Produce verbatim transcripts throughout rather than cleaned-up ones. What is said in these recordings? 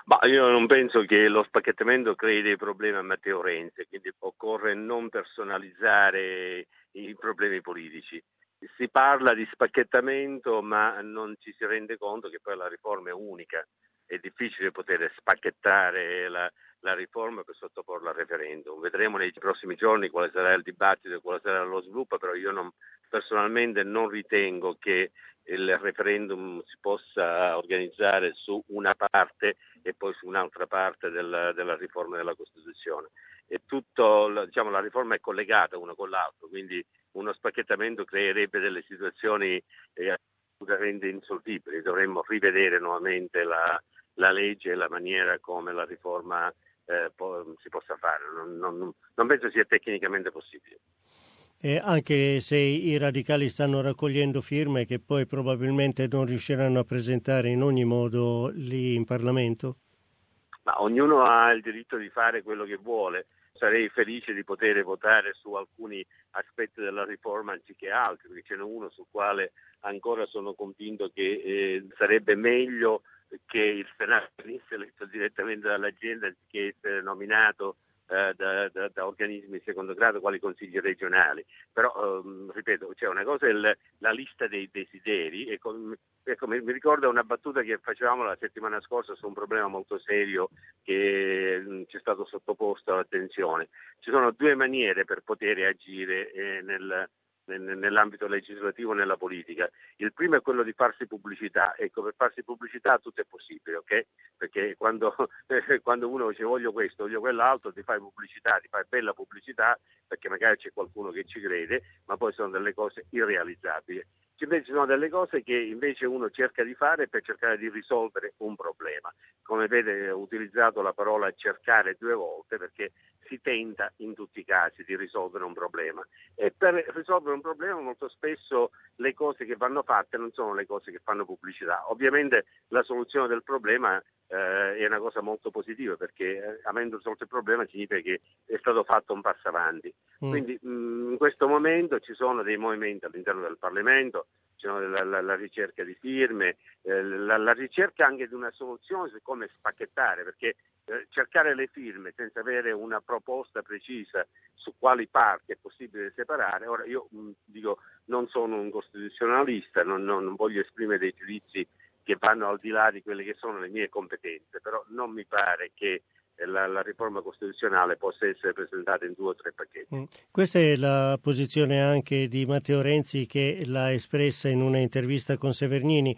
Ma io non penso che lo spacchettamento crei dei problemi a Matteo Renzi, quindi occorre non personalizzare i problemi politici. Si parla di spacchettamento, ma non ci si rende conto che poi la riforma è unica. È difficile poter spacchettare la, la riforma per sottoporla al referendum. Vedremo nei prossimi giorni quale sarà il dibattito e quale sarà lo sviluppo, però io non, personalmente non ritengo che il referendum si possa organizzare su una parte e poi su un'altra parte della, della riforma della Costituzione. E tutto, diciamo, la riforma è collegata una con l'altra, quindi uno spacchettamento creerebbe delle situazioni eh, assolutamente insolvibili. Dovremmo rivedere nuovamente la, la legge e la maniera come la riforma eh, po- si possa fare. Non, non, non penso sia tecnicamente possibile. E anche se i radicali stanno raccogliendo firme che poi probabilmente non riusciranno a presentare in ogni modo lì in Parlamento? Ma ognuno ha il diritto di fare quello che vuole. Sarei felice di poter votare su alcuni aspetti della riforma anziché altri, perché ce n'è uno sul quale ancora sono convinto che eh, sarebbe meglio che il Senato venisse eletto direttamente dall'azienda anziché essere nominato eh, da, da, da organismi di secondo grado quali consigli regionali. Però, ehm, ripeto, c'è una cosa è il, la lista dei desideri e con, ecco, mi, mi ricorda una battuta che facevamo la settimana scorsa su un problema molto serio che mh, ci è stato sottoposto all'attenzione. Ci sono due maniere per poter agire eh, nel, nel, nell'ambito legislativo, nella politica. Il primo è quello di farsi pubblicità. Ecco, per farsi pubblicità tutto è possibile, ok? Perché quando, eh, quando uno dice voglio questo, voglio quell'altro, ti fai pubblicità, ti fai bella pubblicità, perché magari c'è qualcuno che ci crede, ma poi sono delle cose irrealizzabili. Invece ci sono delle cose che invece uno cerca di fare per cercare di risolvere un problema. Come vede ho utilizzato la parola cercare due volte perché si tenta in tutti i casi di risolvere un problema. E per risolvere un problema molto spesso le cose che vanno fatte non sono le cose che fanno pubblicità. Ovviamente la soluzione del problema eh, è una cosa molto positiva perché eh, avendo risolto il problema significa che è stato fatto un passo avanti. Mm. Quindi mh, in questo momento ci sono dei movimenti all'interno del Parlamento, c'è la, la, la ricerca di firme, eh, la, la ricerca anche di una soluzione su come spacchettare, perché eh, cercare le firme senza avere una proposta precisa su quali parti è possibile separare. Ora io mh, dico non sono un costituzionalista, non, non, non voglio esprimere dei giudizi che vanno al di là di quelle che sono le mie competenze, però non mi pare che La, la riforma costituzionale possa essere presentata in due o tre pacchetti. Mm. Questa è la posizione anche di Matteo Renzi che l'ha espressa in una intervista con Severnini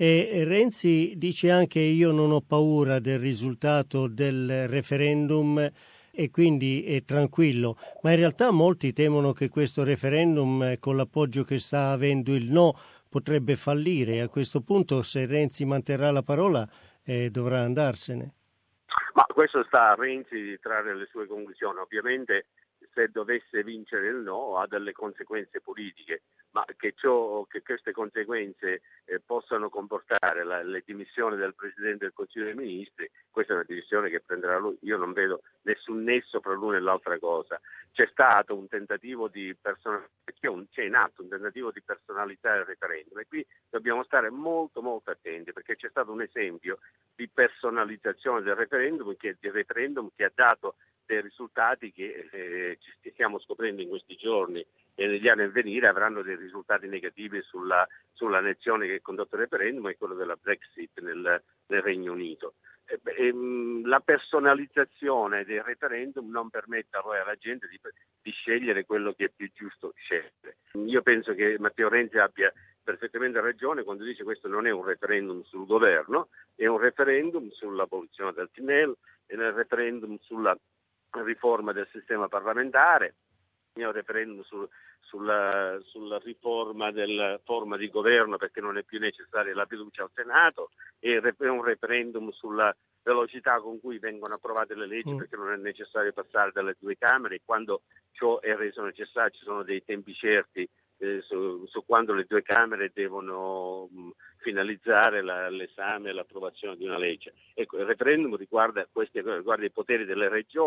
e Renzi dice anche io non ho paura del risultato del referendum e quindi è tranquillo, ma in realtà molti temono che questo referendum con l'appoggio che sta avendo il no potrebbe fallire. A questo punto se Renzi manterrà la parola eh, dovrà andarsene. Ma questo sta a Renzi di trarre le sue conclusioni. Ovviamente se dovesse vincere il no ha delle conseguenze politiche, ma che, ciò, che queste conseguenze eh, possano comportare la, le dimissioni del Presidente del Consiglio dei Ministri, questa è una decisione che prenderà lui. Io non vedo nessun nesso fra l'una e l'altra cosa. C'è stato un tentativo di personalizzare, c'è in atto un tentativo di personalizzare il referendum e qui dobbiamo stare molto molto attenti perché c'è stato un esempio di personalizzazione del referendum che, del referendum che ha dato dei risultati che eh, ci stiamo scoprendo in questi giorni e negli anni a venire avranno dei risultati negativi sulla, sulla nazione che ha condotto il referendum e quello della Brexit nel, nel Regno Unito. E, e, la personalizzazione del referendum non permette poi alla gente di, di scegliere quello che è più giusto scegliere. Io penso che Matteo Renzi abbia perfettamente ragione quando dice che questo non è un referendum sul governo, è un referendum sull'abolizione del T N E L, è un referendum sulla riforma del sistema parlamentare, è un referendum sul, sulla, sulla riforma della forma di governo perché non è più necessaria la fiducia al Senato, è un referendum sulla velocità con cui vengono approvate le leggi mm. perché non è necessario passare dalle due Camere, quando ciò è reso necessario ci sono dei tempi certi eh, su, su quando le due Camere devono mh, finalizzare la, l'esame e l'approvazione di una legge. Ecco, il referendum riguarda, questi, riguarda i poteri delle regioni,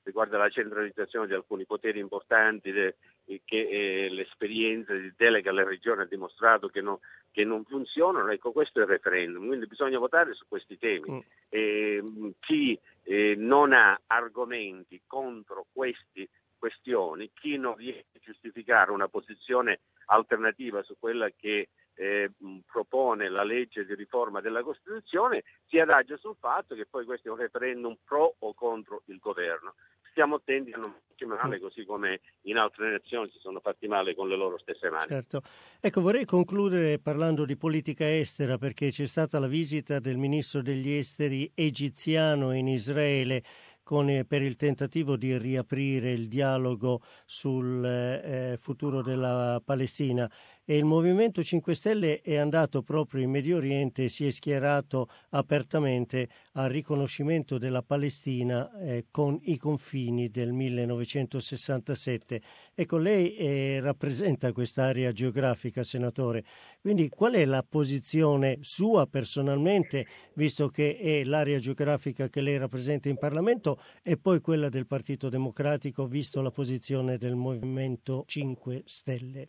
riguarda la centralizzazione di alcuni poteri importanti de, che eh, l'esperienza di delega alle regioni ha dimostrato che, no, che non funzionano. Ecco, questo è il referendum, quindi bisogna votare su questi temi. Mm. Eh, chi eh, non ha argomenti contro queste questioni, chi non riesce a giustificare una posizione alternativa su quella che eh, propone la legge di riforma della Costituzione, si adagia sul fatto che poi questo è un referendum pro o contro il governo. Stiamo attenti a non farci male, così come in altre nazioni si sono fatti male con le loro stesse mani. Certo. Ecco, vorrei concludere parlando di politica estera, perché c'è stata la visita del ministro degli esteri egiziano in Israele con, eh, per il tentativo di riaprire il dialogo sul eh, futuro della Palestina, e il Movimento cinque Stelle è andato proprio in Medio Oriente e si è schierato apertamente al riconoscimento della Palestina eh, con i confini del millenovecentosessantasette. Ecco, lei eh, rappresenta quest'area geografica, senatore, quindi qual è la posizione sua personalmente, visto che è l'area geografica che lei rappresenta in Parlamento, e poi quella del Partito Democratico, visto la posizione del Movimento cinque Stelle?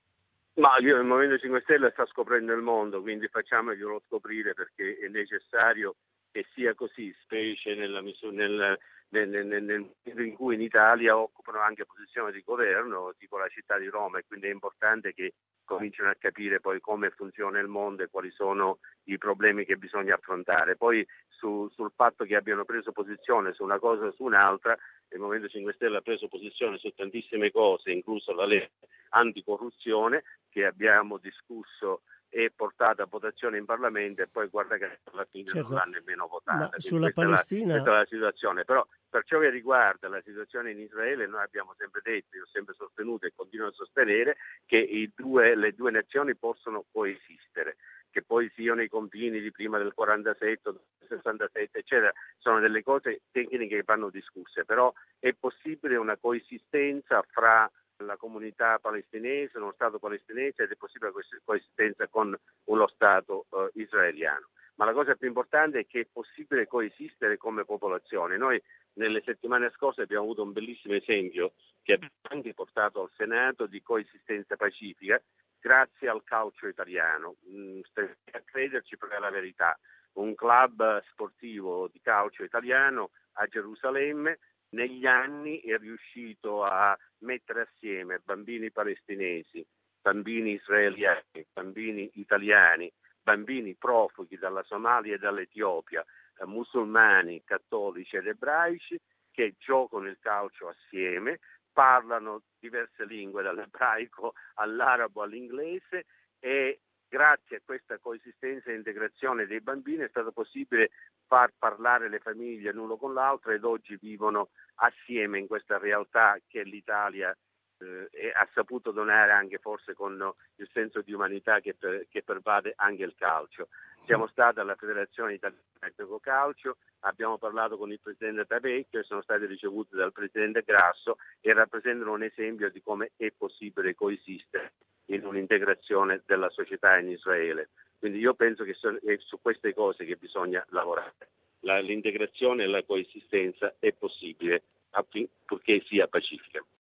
Ma io, il Movimento cinque Stelle sta scoprendo il mondo, quindi facciamoglielo scoprire, perché è necessario che sia così, specie nella misura, nel, nel, nel, nel momento in cui in Italia occupano anche posizioni di governo, tipo la città di Roma, e quindi è importante che cominciano a capire poi come funziona il mondo e quali sono i problemi che bisogna affrontare. Poi su, sul fatto che abbiano preso posizione su una cosa o su un'altra, il Movimento cinque Stelle ha preso posizione su tantissime cose, incluso la legge anticorruzione che abbiamo discusso e portato a votazione in Parlamento, e poi guarda che alla fine certo. non l'ha nemmeno votata. Ma sulla questa, Palestina... è la, questa è la situazione. Però per ciò che riguarda la situazione in Israele, noi abbiamo sempre detto, io ho sempre sostenuto e continuo a sostenere che i due, le due nazioni possono coesistere, che poi siano i confini di prima del quarantasette, del sessantasette, eccetera, sono delle cose tecniche che vanno discusse, però è possibile una coesistenza fra la comunità palestinese, uno Stato palestinese, ed è possibile la coesistenza con uno Stato eh, israeliano. Ma la cosa più importante è che è possibile coesistere come popolazione. Noi nelle settimane scorse abbiamo avuto un bellissimo esempio che abbiamo anche portato al Senato di coesistenza pacifica grazie al calcio italiano. Mm, a crederci, però è la verità. Un club sportivo di calcio italiano a Gerusalemme negli anni è riuscito a mettere assieme bambini palestinesi, bambini israeliani, bambini italiani, bambini profughi dalla Somalia e dall'Etiopia, eh, musulmani, cattolici ed ebraici, che giocano il calcio assieme, parlano diverse lingue, dall'ebraico all'arabo all'inglese, e grazie a questa coesistenza e integrazione dei bambini è stato possibile far parlare le famiglie l'uno con l'altro, ed oggi vivono assieme in questa realtà che l'Italia eh, ha saputo donare, anche forse con il senso di umanità che, per, che pervade anche il calcio. Siamo stati alla Federazione Italiana di Gioco Calcio, abbiamo parlato con il Presidente Tavecchio e sono stati ricevuti dal Presidente Grasso, e rappresentano un esempio di come è possibile coesistere in un'integrazione della società in Israele. Quindi io penso che è su queste cose che bisogna lavorare. La, l'integrazione e la coesistenza è possibile, purché sia pacifica.